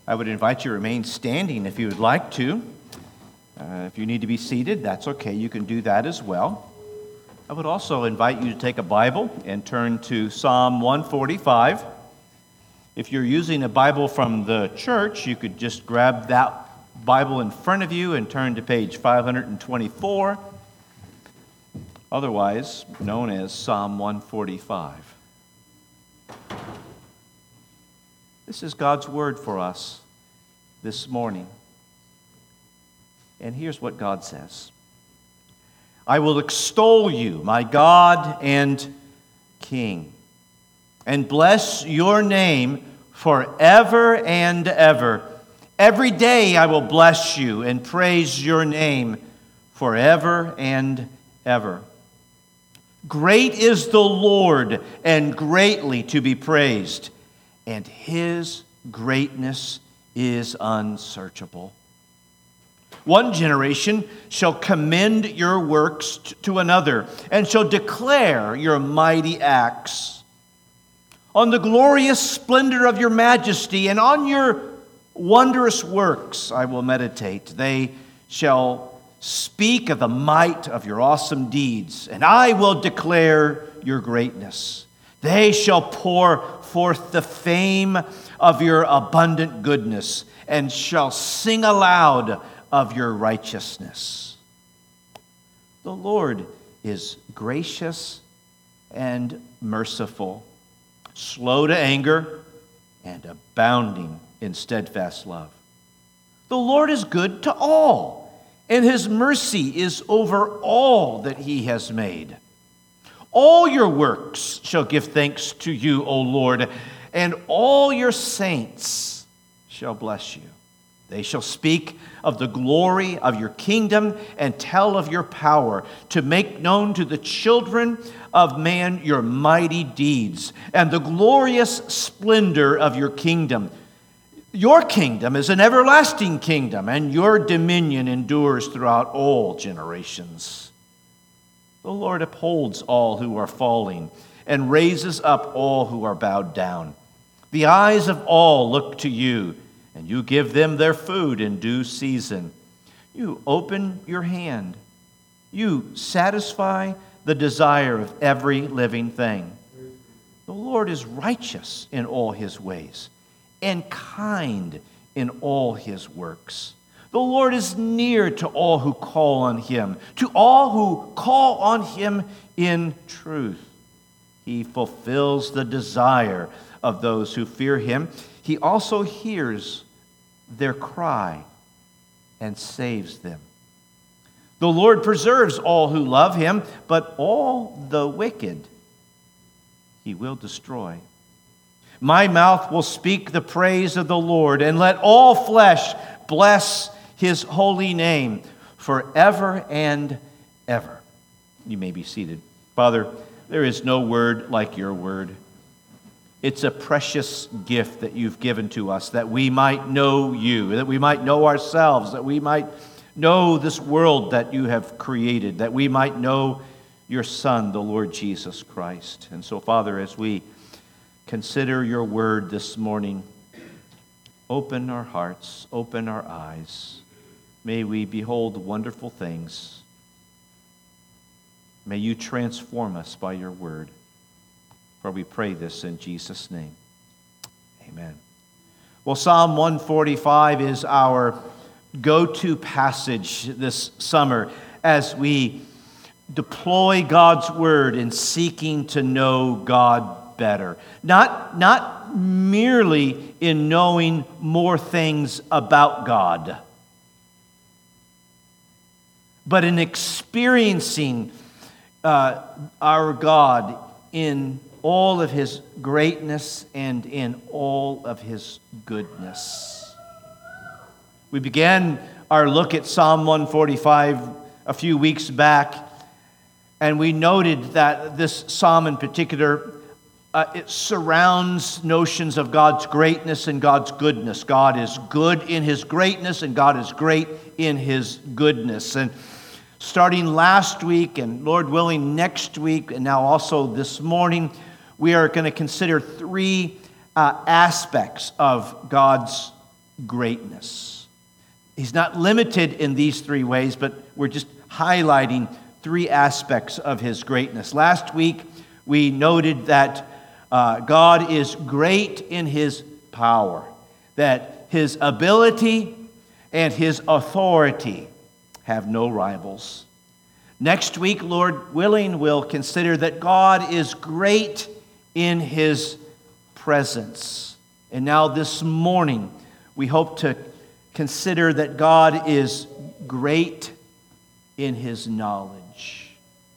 I would invite you to remain standing if you would like to. If you need to be seated, that's okay. You can do that as well. I would also invite you to take a Bible and turn to Psalm 145. If you're using a Bible from the church, you could just grab that Bible in front of you and turn to page 524, otherwise known as Psalm 145. This is God's word for us this morning. And here's what God says. I will extol you, my God and King, and bless your name forever and ever. Every day I will bless you and praise your name forever and ever. Great is the Lord and greatly to be praised, and his greatness is unsearchable. One generation shall commend your works to another, and shall declare your mighty acts. On the glorious splendor of your majesty, and on your wondrous works I will meditate. They shall speak of the might of your awesome deeds, and I will declare your greatness. They shall pour forth the fame of your abundant goodness, and shall sing aloud of your righteousness. The Lord is gracious and merciful, slow to anger, and abounding in steadfast love. The Lord is good to all, and his mercy is over all that he has made. All your works shall give thanks to you, O Lord, and all your saints shall bless you. They shall speak of the glory of your kingdom and tell of your power, to make known to the children of man your mighty deeds and the glorious splendor of your kingdom. Your kingdom is an everlasting kingdom, and your dominion endures throughout all generations. The Lord upholds all who are falling and raises up all who are bowed down. The eyes of all look to you, and you give them their food in due season. You open your hand. You satisfy the desire of every living thing. The Lord is righteous in all his ways and kind in all his works. The Lord is near to all who call on him, to all who call on him in truth. He fulfills the desire of those who fear him. He also hears their cry and saves them. The Lord preserves all who love him, but all the wicked he will destroy. My mouth will speak the praise of the Lord, and let all flesh bless his holy name forever and ever. You may be seated. Father, there is no word like your word. It's a precious gift that you've given to us, that we might know you, that we might know ourselves, that we might know this world that you have created, that we might know your Son, the Lord Jesus Christ. And so, Father, as we consider your word this morning, open our hearts, open our eyes. May we behold wonderful things. May you transform us by your word. For we pray this in Jesus' name. Amen. Well, Psalm 145 is our go-to passage this summer as we deploy God's word in seeking to know God better. Not merely in knowing more things about God, but in experiencing our God in all of his greatness and in all of his goodness. We began our look at Psalm 145 a few weeks back, and we noted that this psalm in particular, it surrounds notions of God's greatness and God's goodness. God is good in his greatness, and God is great in his goodness. And starting last week, and Lord willing next week, and now also this morning, we are going to consider three aspects of God's greatness. He's not limited in these three ways, but we're just highlighting three aspects of his greatness. Last week, we noted that God is great in his power, that his ability and his authority have no rivals. Next week, Lord willing, we'll consider that God is great in his presence. And now this morning, we hope to consider that God is great in his knowledge.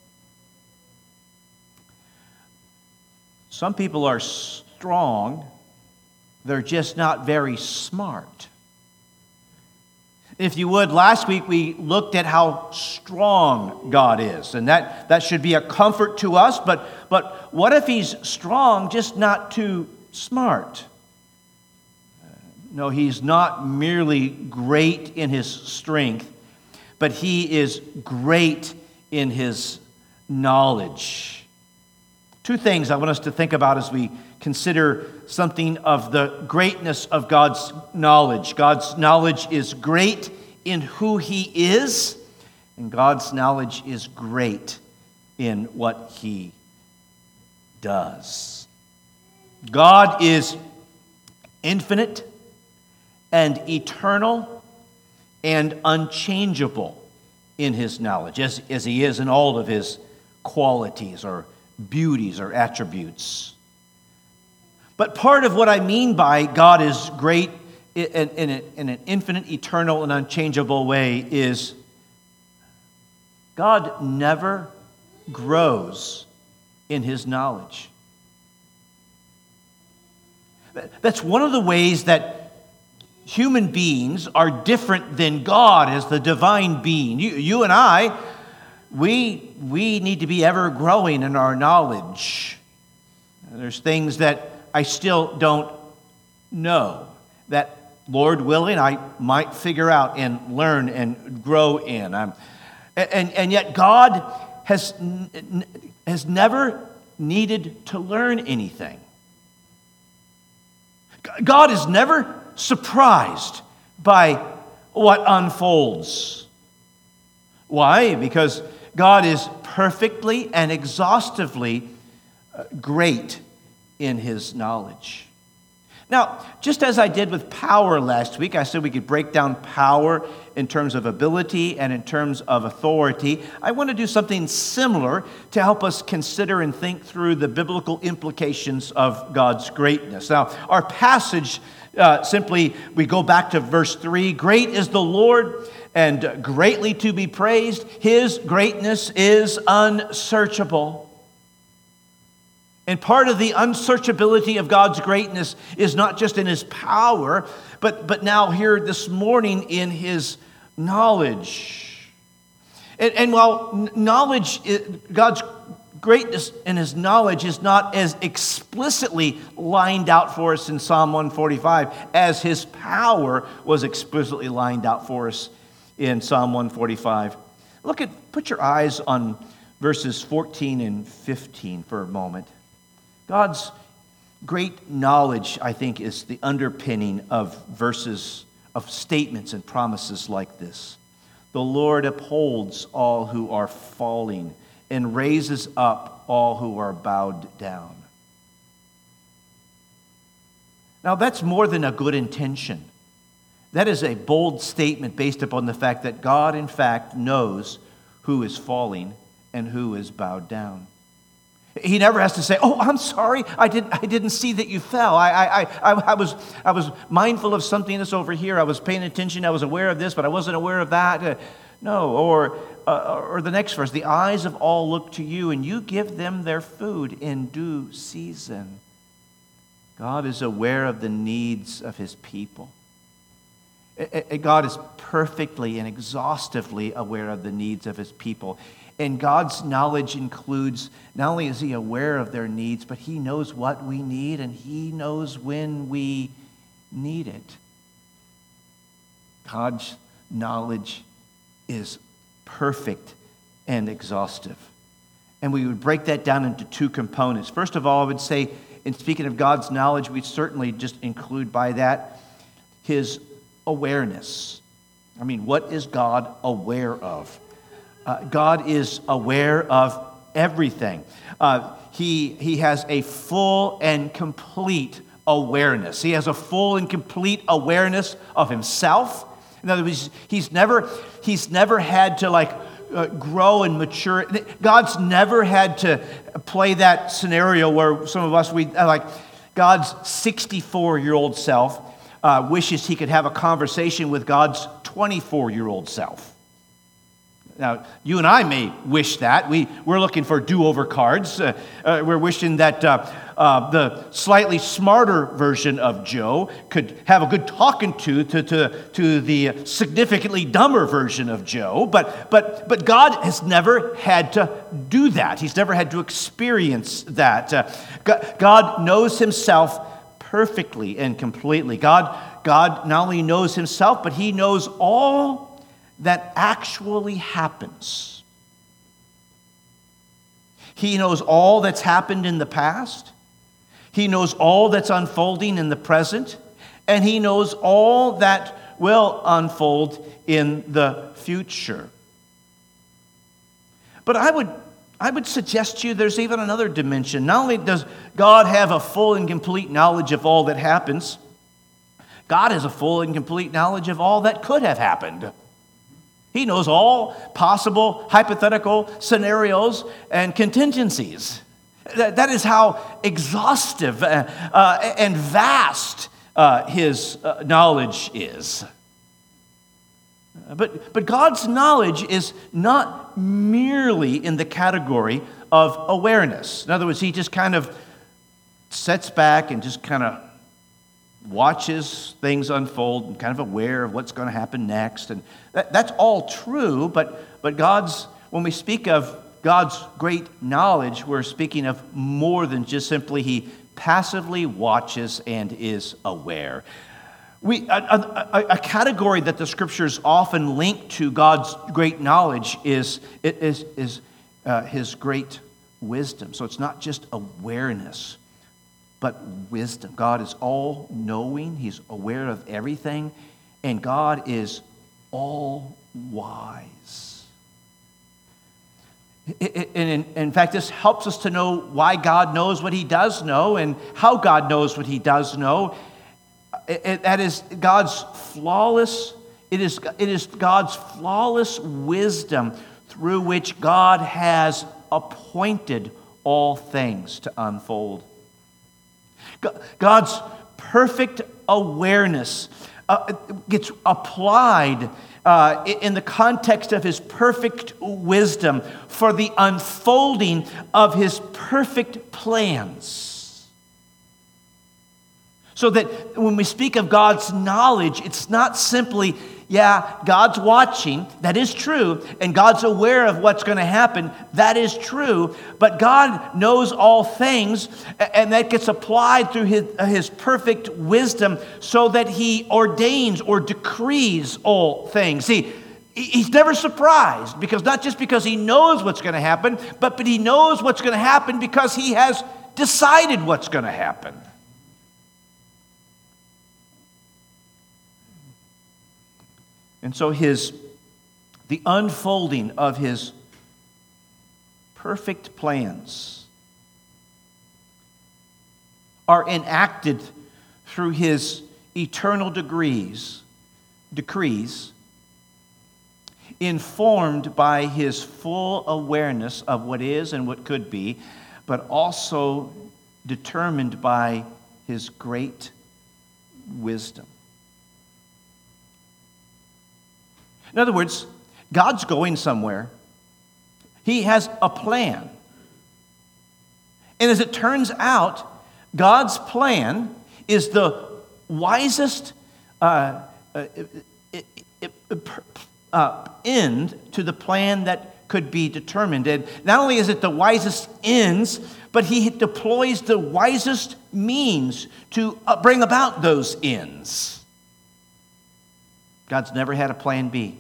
Some people are strong, they're just not very smart. If you would, last week we looked at how strong God is, and that should be a comfort to us, but what if he's strong, just not too smart? No, he's not merely great in his strength, but he is great in his knowledge. Two things I want us to think about as we consider something of the greatness of God's knowledge. God's knowledge is great in who he is, and God's knowledge is great in what he does. God is infinite and eternal and unchangeable in his knowledge, as he is in all of his qualities or beauties or attributes. But part of what I mean by God is great in an infinite, eternal, and unchangeable way is God never grows in his knowledge. That's one of the ways that human beings are different than God as the divine being. You and I, we need to be ever growing in our knowledge. There's things that I still don't know that, Lord willing, I might figure out and learn and grow in. And yet God has never needed to learn anything. God is never surprised by what unfolds. Why? Because God is perfectly and exhaustively great in his knowledge. Now, just as I did with power last week, I said we could break down power in terms of ability and in terms of authority. I want to do something similar to help us consider and think through the biblical implications of God's greatness. Now, our passage simply, we go back to verse 3. Great is the Lord and greatly to be praised. His greatness is unsearchable. And part of the unsearchability of God's greatness is not just in his power, but now here this morning in his knowledge. And while knowledge, God's greatness in his knowledge is not as explicitly lined out for us in Psalm 145 as his power was explicitly lined out for us in Psalm 145. Put your eyes on verses 14 and 15 for a moment. God's great knowledge, I think, is the underpinning of verses, of statements and promises like this. The Lord upholds all who are falling and raises up all who are bowed down. Now, that's more than a good intention. That is a bold statement based upon the fact that God, in fact, knows who is falling and who is bowed down. He never has to say, "Oh, I'm sorry, I didn't see that you fell. I was mindful of something that's over here. I was paying attention. I was aware of this, but I wasn't aware of that." No, or the next verse, the eyes of all look to you, and you give them their food in due season. God is aware of the needs of his people. God is perfectly and exhaustively aware of the needs of his people. And God's knowledge includes, not only is he aware of their needs, but he knows what we need and he knows when we need it. God's knowledge is perfect and exhaustive. And we would break that down into two components. First of all, I would say, in speaking of God's knowledge, we certainly just include by that his awareness. I mean, what is God aware of? God is aware of everything. He has a full and complete awareness. He has a full and complete awareness of himself. In other words, he's never had to grow and mature. God's never had to play that scenario where some of us, God's 64-year-old self wishes he could have a conversation with God's 24-year-old self. Now, you and I may wish that. We're looking for do-over cards. We're wishing that the slightly smarter version of Joe could have a good talking to the significantly dumber version of Joe. But God has never had to do that. He's never had to experience that. God knows himself perfectly and completely. God not only knows himself, but he knows all that actually happens. He knows all that's happened in the past. He knows all that's unfolding in the present. And he knows all that will unfold in the future. But I would suggest to you there's even another dimension. Not only does God have a full and complete knowledge of all that happens, God has a full and complete knowledge of all that could have happened. He knows all possible hypothetical scenarios and contingencies. That is how exhaustive and vast his knowledge is. But God's knowledge is not merely in the category of awareness. In other words, he just kind of sits back and just kind of watches things unfold and kind of aware of what's going to happen next. And that's all true, but when we speak of God's great knowledge, we're speaking of more than just simply he passively watches and is aware. A category that the Scriptures often link to God's great knowledge is his great wisdom. So it's not just awareness, but wisdom. God is all-knowing. He's aware of everything. And God is all-wise. And in fact, this helps us to know why God knows what he does know and how God knows what he does know. That is God's flawless, it is God's flawless wisdom through which God has appointed all things to unfold. God's perfect awareness gets applied in the context of his perfect wisdom for the unfolding of his perfect plans. So that when we speak of God's knowledge, it's not simply, God's watching, that is true, and God's aware of what's going to happen, that is true, but God knows all things, and that gets applied through his perfect wisdom so that he ordains or decrees all things. See, he's never surprised, not just because he knows what's going to happen, but he knows what's going to happen because he has decided what's going to happen. And so the unfolding of his perfect plans are enacted through his eternal decrees, informed by his full awareness of what is and what could be, but also determined by his great wisdom. In other words, God's going somewhere. He has a plan. And as it turns out, God's plan is the wisest end to the plan that could be determined. And not only is it the wisest ends, but he deploys the wisest means to bring about those ends. God's never had a plan B.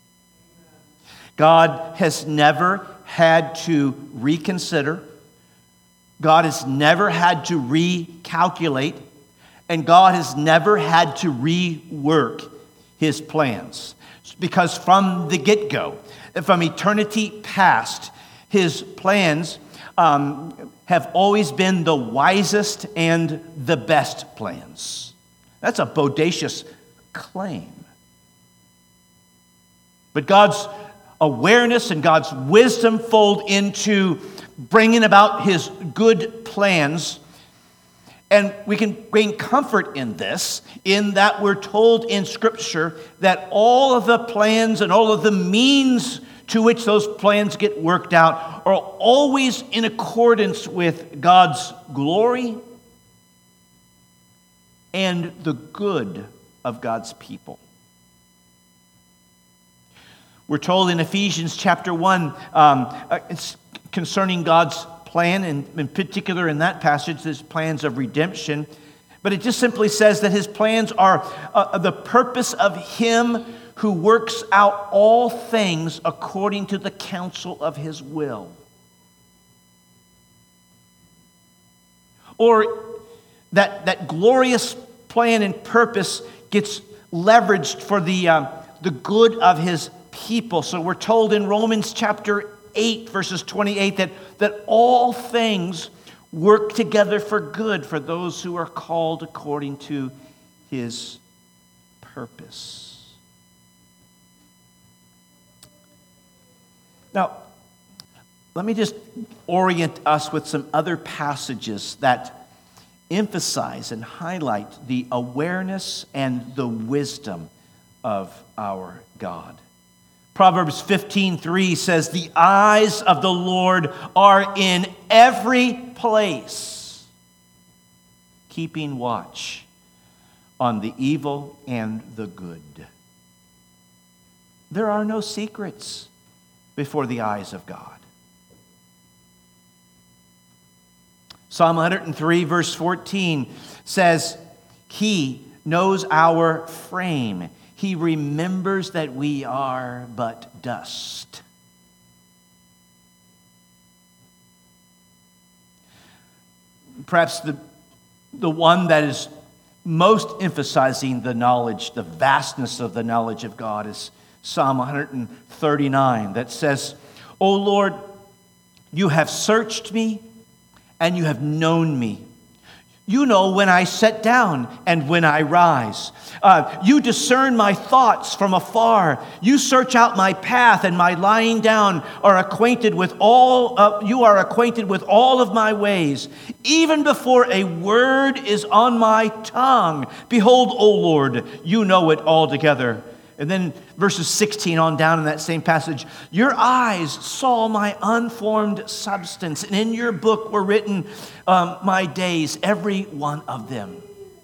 God has never had to reconsider. God has never had to recalculate. And God has never had to rework his plans. Because from the get-go, from eternity past, his plans have always been the wisest and the best plans. That's a bodacious claim. But God's awareness and God's wisdom fold into bringing about his good plans. And we can gain comfort in this, in that we're told in Scripture that all of the plans and all of the means to which those plans get worked out are always in accordance with God's glory and the good of God's people. We're told in Ephesians chapter 1, it's concerning God's plan, and in particular in that passage, his plans of redemption. But it just simply says that his plans are the purpose of him who works out all things according to the counsel of his will. Or that glorious plan and purpose gets leveraged for the good of his people. So we're told in Romans chapter 8, verses 28, that all things work together for good for those who are called according to his purpose. Now, let me just orient us with some other passages that emphasize and highlight the awareness and the wisdom of our God. Proverbs 15:3 says, "The eyes of the Lord are in every place, keeping watch on the evil and the good." There are no secrets before the eyes of God. Psalm 103, verse 14 says, "He knows our frame. He remembers that we are but dust." Perhaps the one that is most emphasizing the knowledge, the vastness of the knowledge of God, is Psalm 139 that says, "O Lord, you have searched me and you have known me. You know when I sit down and when I rise. You discern my thoughts from afar. You search out my path and my lying down. You are acquainted with all of my ways. Even before a word is on my tongue, behold, O Lord, you know it altogether." And then verses 16 on down in that same passage, "Your eyes saw my unformed substance, and in your book were written my days, every one of them."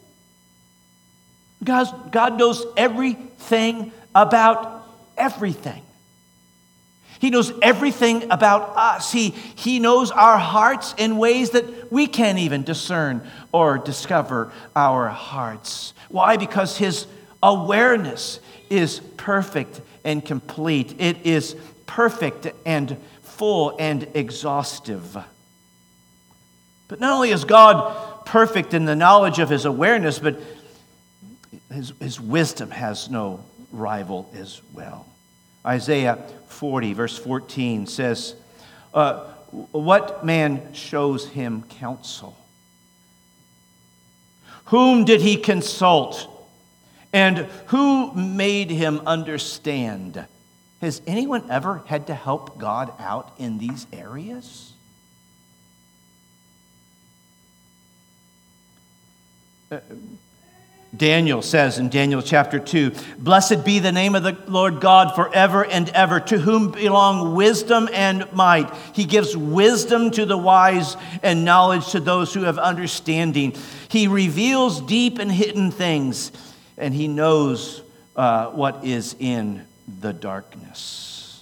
God knows everything about everything. He knows everything about us. He knows our hearts in ways that we can't even discern or discover our hearts. Why? Because his awareness is perfect and complete. It is perfect and full and exhaustive. But not only is God perfect in the knowledge of his awareness, but his wisdom has no rival as well. Isaiah 40, verse 14 says, "What man shows him counsel? Whom did he consult? And who made him understand?" Has anyone ever had to help God out in these areas? Daniel says in Daniel chapter 2, "Blessed be the name of the Lord God forever and ever, to whom belong wisdom and might. He gives wisdom to the wise and knowledge to those who have understanding. He reveals deep and hidden things, and he knows what is in the darkness."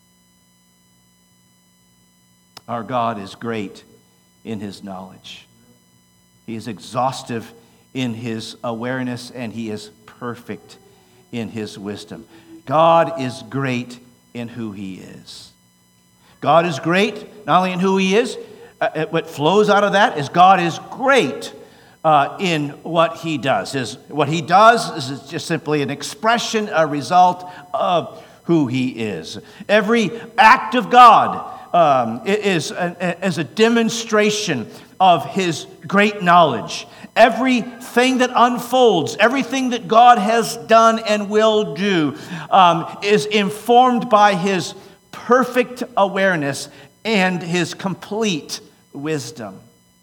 Our God is great in his knowledge. He is exhaustive in his awareness, and he is perfect in his wisdom. God is great in who he is. God is great not only in who he is, what flows out of that is God is great in what he does. What he does is just simply an expression, a result of who he is. Every act of God is a demonstration of his great knowledge. Everything that unfolds, everything that God has done and will do is informed by his perfect awareness and his complete wisdom.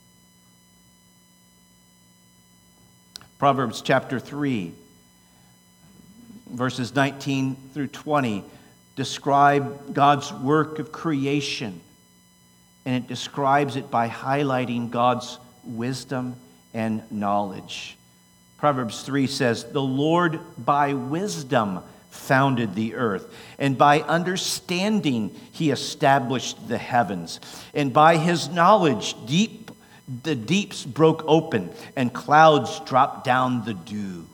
Proverbs chapter 3, verses 19 through 20 describe God's work of creation, and it describes it by highlighting God's wisdom and knowledge. Proverbs 3 says, "The Lord by wisdom founded the earth, and by understanding he established the heavens. And by his knowledge the deeps broke open, and clouds dropped down the dew."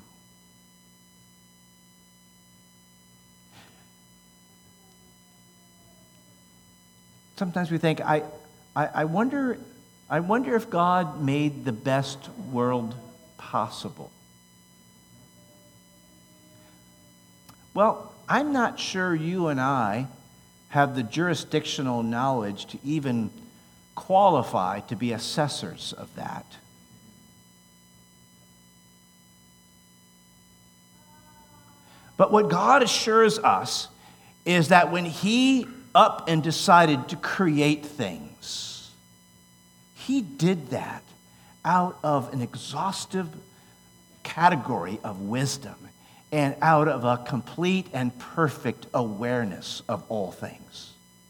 Sometimes we think, I wonder if God made the best world possible. Well, I'm not sure you and I have the jurisdictional knowledge to even qualify to be assessors of that. But what God assures us is that when he up and decided to create things, he did that out of an exhaustive category of wisdom and out of a complete and perfect awareness of all things.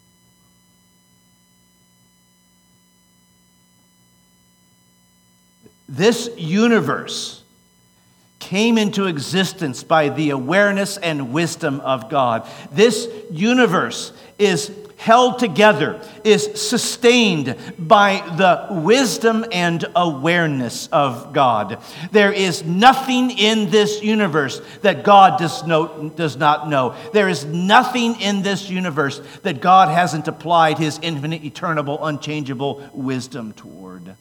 This universe came into existence by the awareness and wisdom of God. This universe is held together, is sustained by the wisdom and awareness of God. There is nothing in this universe that God does not know. There is nothing in this universe that God hasn't applied his infinite, eternal, unchangeable wisdom toward.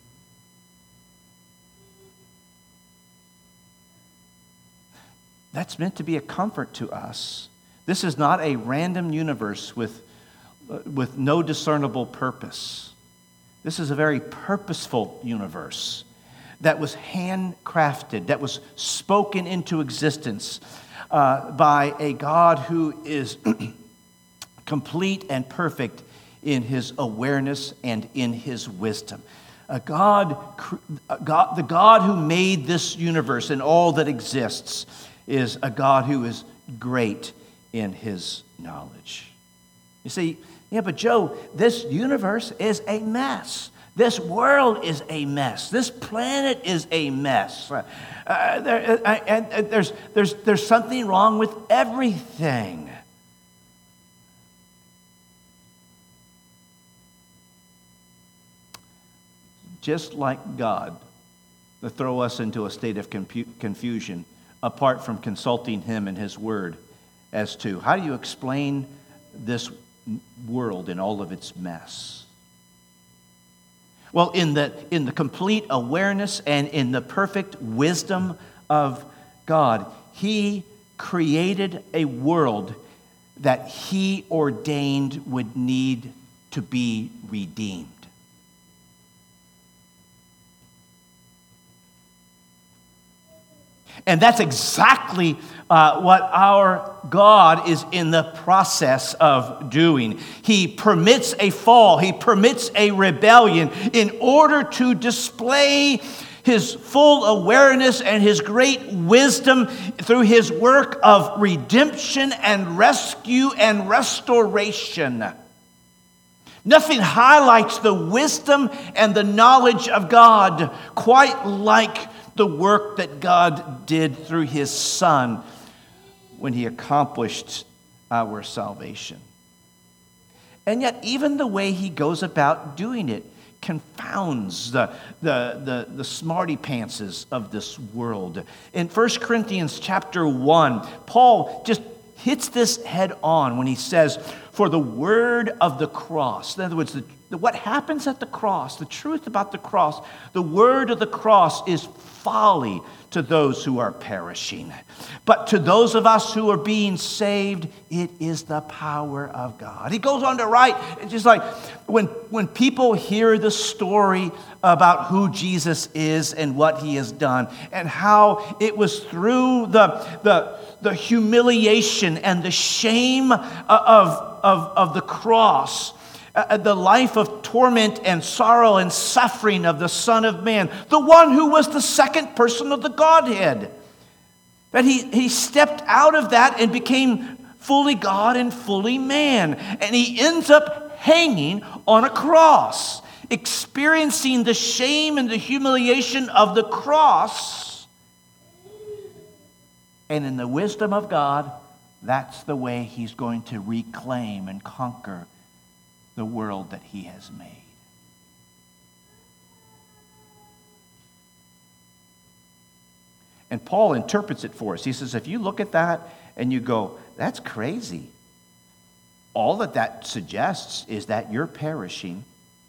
That's meant to be a comfort to us. This is not a random universe with no discernible purpose. This is a very purposeful universe that was handcrafted, that was spoken into existence by a God who is complete and perfect in his awareness and in his wisdom. The God who made this universe and all that exists is a God who is great in his knowledge. You see, yeah, but Joe, this universe is a mess. This world is a mess. This planet is a mess. There's something wrong with everything. Just like God, to throw us into a state of confusion apart from consulting him and his word as to how do you explain this world in all of its mess. Well, in the complete awareness and in the perfect wisdom of God, he created a world that he ordained would need to be redeemed. And that's exactly what our God is in the process of doing. He permits a fall. He permits a rebellion in order to display his full awareness and his great wisdom through his work of redemption and rescue and restoration. Nothing highlights the wisdom and the knowledge of God quite like the work that God did through his Son when he accomplished our salvation. And yet, even the way he goes about doing it confounds the smarty pantses of this world. In 1 Corinthians chapter 1, Paul just hits this head on when he says, For the word of the cross, in other words, what happens at the cross, the truth about the cross, the word of the cross is folly to those who are perishing. But to those of us who are being saved, it is the power of God. He goes on to write, it's just like when people hear the story about who Jesus is and what he has done, and how it was through the humiliation and the shame of the cross, the life of torment and sorrow and suffering of the Son of Man, the one who was the second person of the Godhead, that he stepped out of that and became fully God and fully man. And he ends up hanging on a cross, experiencing the shame and the humiliation of the cross. And in the wisdom of God, that's the way he's going to reclaim and conquer the world that he has made. And Paul interprets it for us. He says, if you look at that and you go, that's crazy, all that suggests is that you're perishing.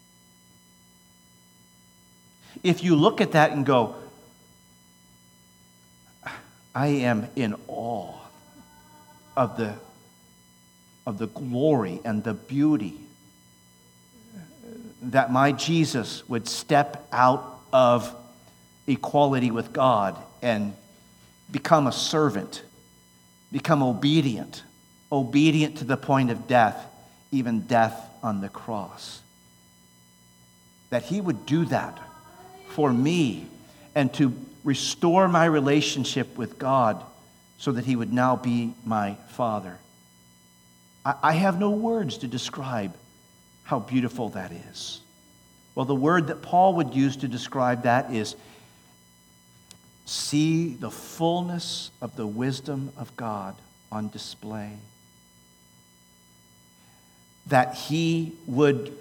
If you look at that and go, I am in awe of the glory and the beauty that my Jesus would step out of equality with God and become a servant, become obedient to the point of death, even death on the cross. That he would do that for me and to restore my relationship with God so that he would now be my Father. I have no words to describe how beautiful that is. Well, the word that Paul would use to describe that is, see the fullness of the wisdom of God on display. That he would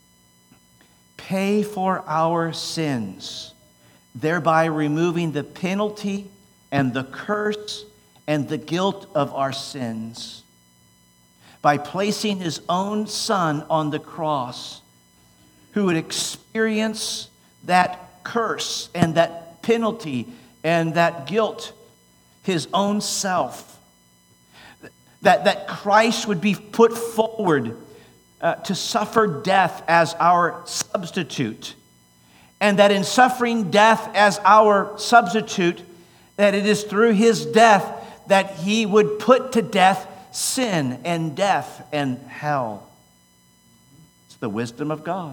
pay for our sins, thereby removing the penalty and the curse and the guilt of our sins, by placing his own Son on the cross, who would experience that curse and that penalty and that guilt, his own self. That Christ would be put forward to suffer death as our substitute. And that in suffering death as our substitute, that it is through his death that he would put to death sin and death and hell. It's the wisdom of God.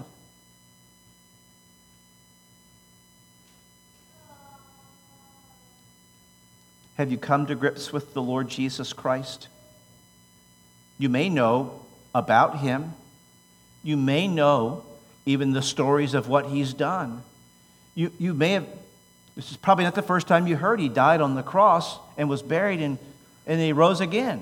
Have you come to grips with the Lord Jesus Christ? You may know about him. You may know even the stories of what he's done. You may have, this is probably not the first time you heard he died on the cross and was buried and he rose again.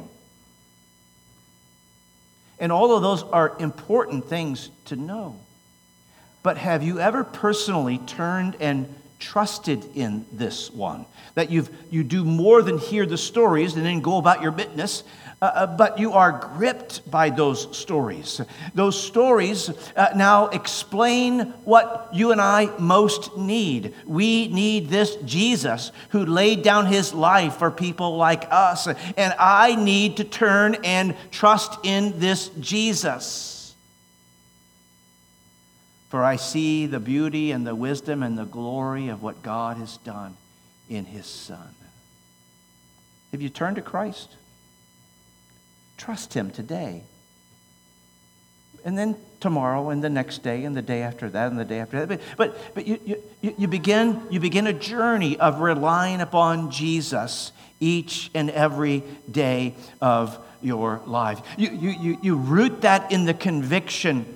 And all of those are important things to know. But have you ever personally turned and trusted in this one? That you do more than hear the stories and then go about your business, but you are gripped by those stories. Those stories now explain what you and I most need. We need this Jesus who laid down his life for people like us. And I need to turn and trust in this Jesus. For I see the beauty and the wisdom and the glory of what God has done in his Son. Have you turned to Christ? Trust him today. And then tomorrow and the next day and the day after that and the day after that. But you begin a journey of relying upon Jesus each and every day of your life. You root that in the conviction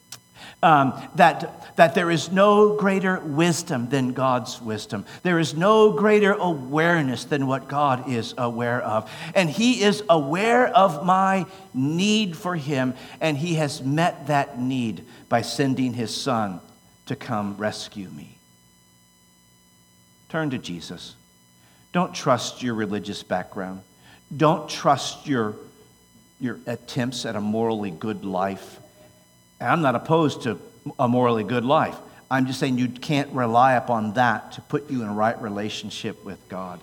that there is no greater wisdom than God's wisdom. There is no greater awareness than what God is aware of. And he is aware of my need for him, and he has met that need by sending his Son to come rescue me. Turn to Jesus. Don't trust your religious background. Don't trust your your attempts at a morally good life. And I'm not opposed to a morally good life. I'm just saying you can't rely upon that to put you in a right relationship with God.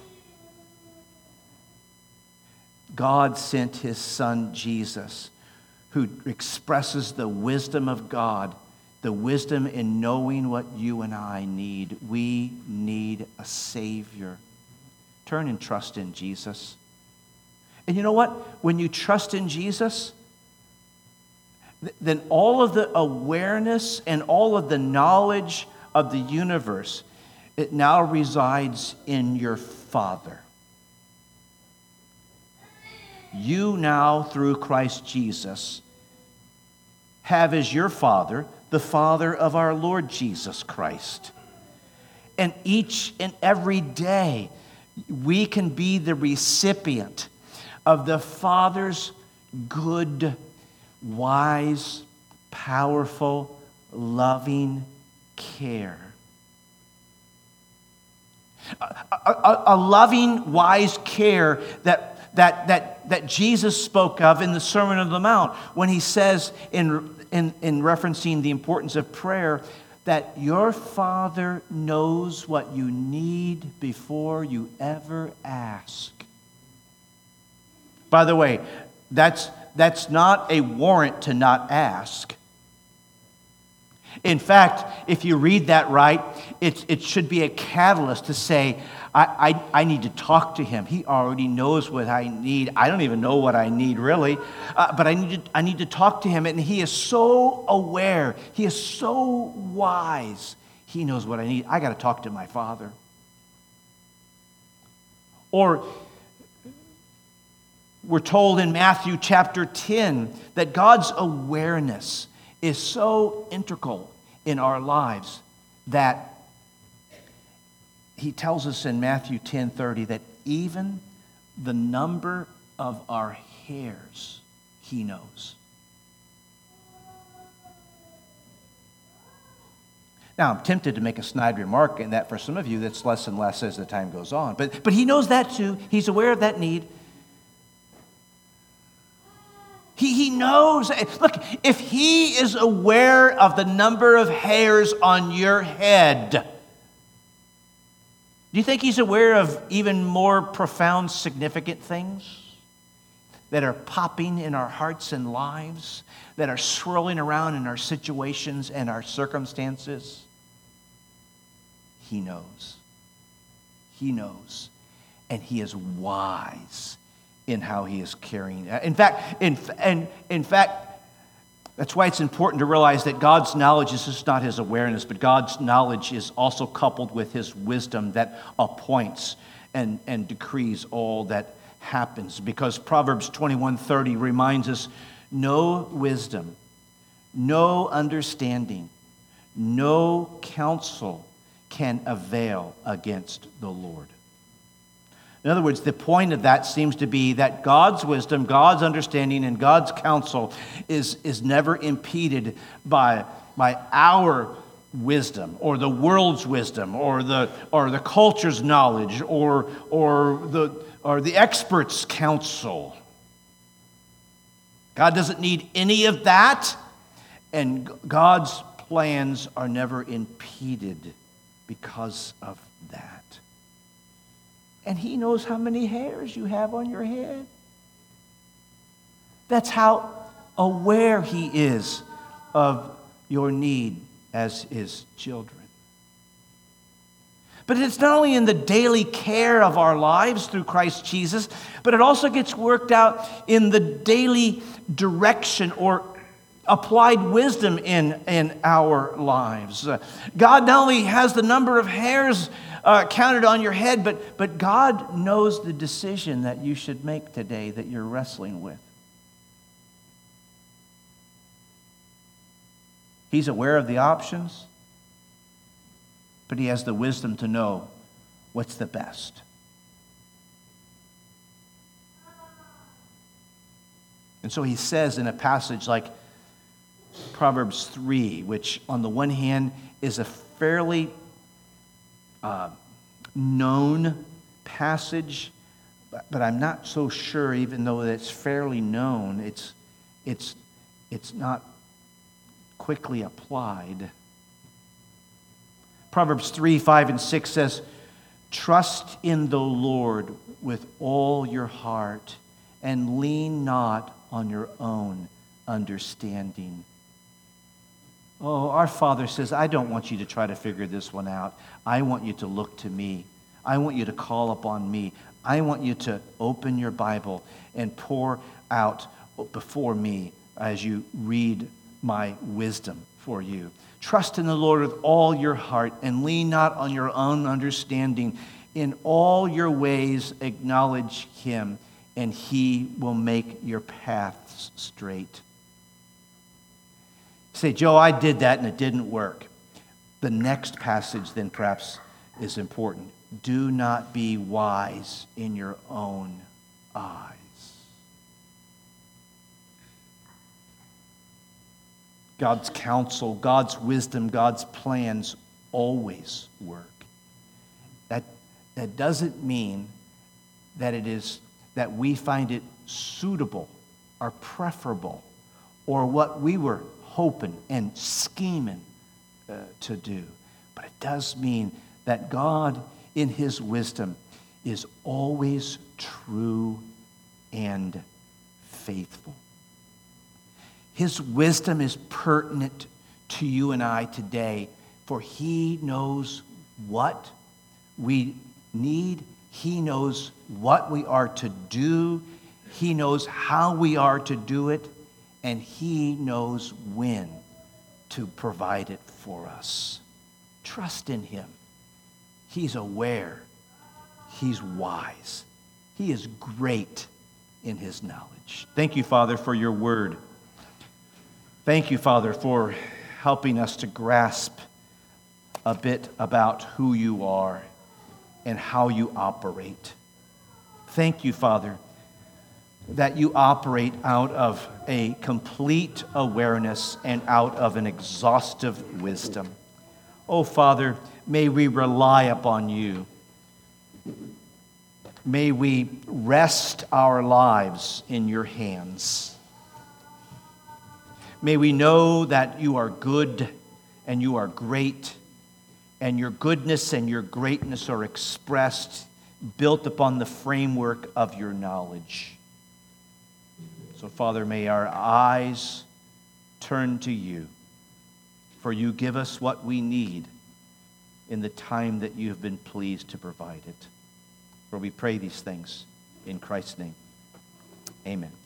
God sent his son Jesus, who expresses the wisdom of God, the wisdom in knowing what you and I need. We need a Savior. Turn and trust in Jesus. And you know what? When you trust in Jesus, then all of the awareness and all of the knowledge of the universe, it now resides in your Father. You now, through Christ Jesus, have as your Father the Father of our Lord Jesus Christ. And each and every day, we can be the recipient of the Father's good, wise, powerful, loving care. A loving, wise care that Jesus spoke of in the Sermon on the Mount when he says, in referencing the importance of prayer, that your Father knows what you need before you ever ask. By the way, that's not a warrant to not ask. In fact, if you read that right, it should be a catalyst to say, I need to talk to him. He already knows what I need. I don't even know what I need, really. But I need to talk to him. And he is so aware. He is so wise. He knows what I need. I got to talk to my Father. Or we're told in Matthew chapter 10 that God's awareness is so integral in our lives that he tells us in Matthew 10:30 that even the number of our hairs he knows. Now, I'm tempted to make a snide remark in that for some of you that's less and less as the time goes on. But he knows that too. He's aware of that need. He knows. Look, if he is aware of the number of hairs on your head, do you think he's aware of even more profound, significant things that are popping in our hearts and lives, that are swirling around in our situations and our circumstances? He knows. He knows. And he is wise in how he is carrying it. In fact, that's why it's important to realize that God's knowledge is just not his awareness, but God's knowledge is also coupled with his wisdom that appoints and decrees all that happens. Because Proverbs 21:30 reminds us, no wisdom, no understanding, no counsel can avail against the Lord. In other words, the point of that seems to be that God's wisdom, God's understanding, and God's counsel is never impeded by our wisdom or the world's wisdom or the culture's knowledge or the experts' counsel. God doesn't need any of that, and God's plans are never impeded because of that. And he knows how many hairs you have on your head. That's how aware he is of your need as his children. But it's not only in the daily care of our lives through Christ Jesus, but it also gets worked out in the daily direction or applied wisdom in our lives. God not only has the number of hairs counted on your head, but God knows the decision that you should make today that you're wrestling with. He's aware of the options, but he has the wisdom to know what's the best. And so he says in a passage like Proverbs 3, which on the one hand is a fairly known passage but I'm not so sure, even though it's fairly known, it's not quickly applied. Proverbs 3, 5, and 6 says, "Trust in the Lord with all your heart, and lean not on your own understanding." Oh, our Father says, I don't want you to try to figure this one out. I want you to look to me. I want you to call upon me. I want you to open your Bible and pour out before me as you read my wisdom for you. Trust in the Lord with all your heart and lean not on your own understanding. In all your ways acknowledge him, and he will make your paths straight. Say, Joe, I did that and it didn't work. The next passage then perhaps is important. Do not be wise in your own eyes. God's counsel, God's wisdom, God's plans always work. That doesn't mean that we find it suitable or preferable or what we were hoping and scheming to do. But it does mean that God, in his wisdom, is always true and faithful. His wisdom is pertinent to you and I today, for he knows what we need. He knows what we are to do. He knows how we are to do it. And he knows when to provide it for us. Trust in him. He's aware. He's wise. He is great in his knowledge. Thank you, Father, for your word. Thank you, Father, for helping us to grasp a bit about who you are and how you operate. Thank you, Father, that you operate out of a complete awareness and out of an exhaustive wisdom. Oh, Father, may we rely upon you. May we rest our lives in your hands. May we know that you are good and you are great, and your goodness and your greatness are expressed, built upon the framework of your knowledge. So, Father, may our eyes turn to you, for you give us what we need in the time that you have been pleased to provide it. For we pray these things in Christ's name. Amen.